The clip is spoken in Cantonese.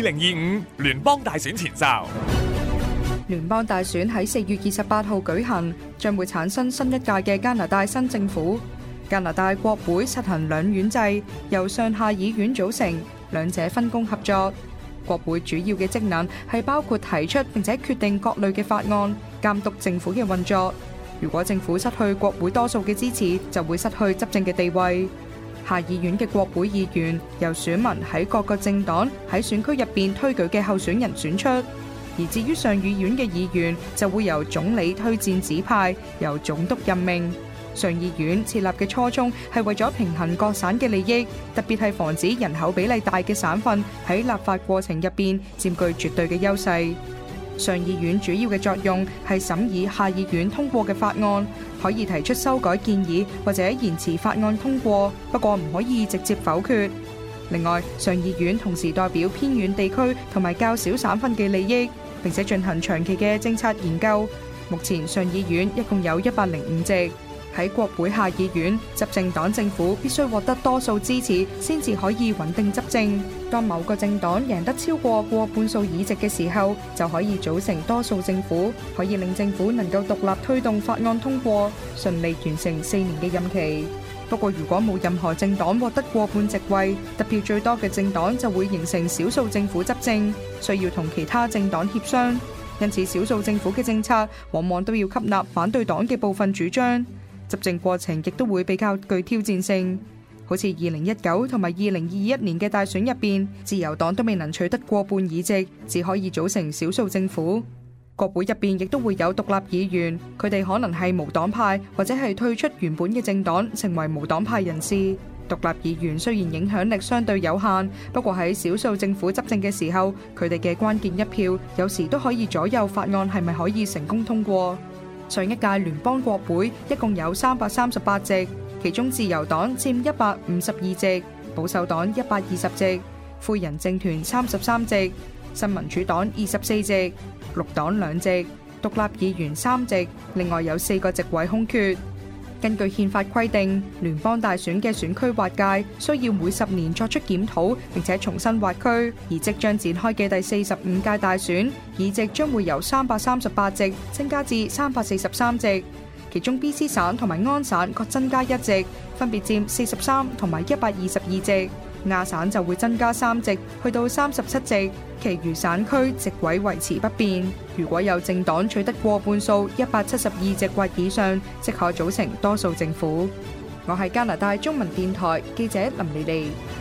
2025聯邦大選前哨。 聯邦大選喺4月28號舉行，將會產生新一屆嘅加拿大新政府。加拿大國會實行兩院制，由上下議院組成，兩者分工合作。國會主要嘅職能係包括提出並且決定各類嘅法案，監督政府嘅運作。如果政府失去國會多數嘅支持，就會失去執政嘅地位。下議院嘅國會議員由選民喺各個政黨喺選區入邊推舉嘅候選人選出。而至於上議院嘅議員就會由總理推薦指派，由總督任命。上議院設立嘅初衷係為咗平衡各省嘅利益，特別係防止人口比例大嘅省份喺立法過程入邊佔據絕對嘅優勢。上議院主要嘅作用係審議下議院通過嘅法案，可以提出修改建議或者延遲法案通過，不過唔可以直接否決。另外，上議院同時代表偏遠地區同埋較少省份嘅利益，並且進行長期嘅政策研究。目前上議院一共有105席。喺國會下議院，執政黨政府必須獲得多數支持，先至可以穩定執政。當某個政黨贏得超過過半數議席嘅時候，就可以組成多數政府，可以令政府能夠獨立推動法案通過，順利完成4年嘅任期。不過，如果冇任何政黨獲得過半席位，得票最多嘅政黨就會形成少數政府執政，需要同其他政黨協商。因此，少數政府嘅政策往往都要吸納反對黨嘅部分主張。執政過程亦都會比較具挑戰性，好似2019同埋2021年嘅大選入邊，自由黨都未能取得過半議席，只可以組成少數政府。國會入邊亦都會有獨立議員，佢哋可能係無黨派或者係退出原本嘅政黨，成為無黨派人士。獨立議員雖然影響力相對有限，不過喺少數政府執政嘅時候，佢哋嘅關鍵一票有時都可以左右法案係咪可以成功通過。上一屆聯邦國會一共有338席，其中自由黨佔152席，保守黨120席，灰人政團33席，新民主黨24席，綠黨2席，獨立議員3席，另外有4個席位空缺。根據憲法規定，聯邦大選嘅選區劃界需要每10年作出檢討，並且重新劃區。而即將展開嘅第45屆大選，議席將會由338席增加至343席，其中 BC 省同埋安省各增加1席，分別佔43同埋122席。亞省就會增加3席，去到37席，其餘省區席位維持不變。如果有政黨取得過半數172席或以上，即可組成多數政府。我係加拿大中文電台記者林莉莉。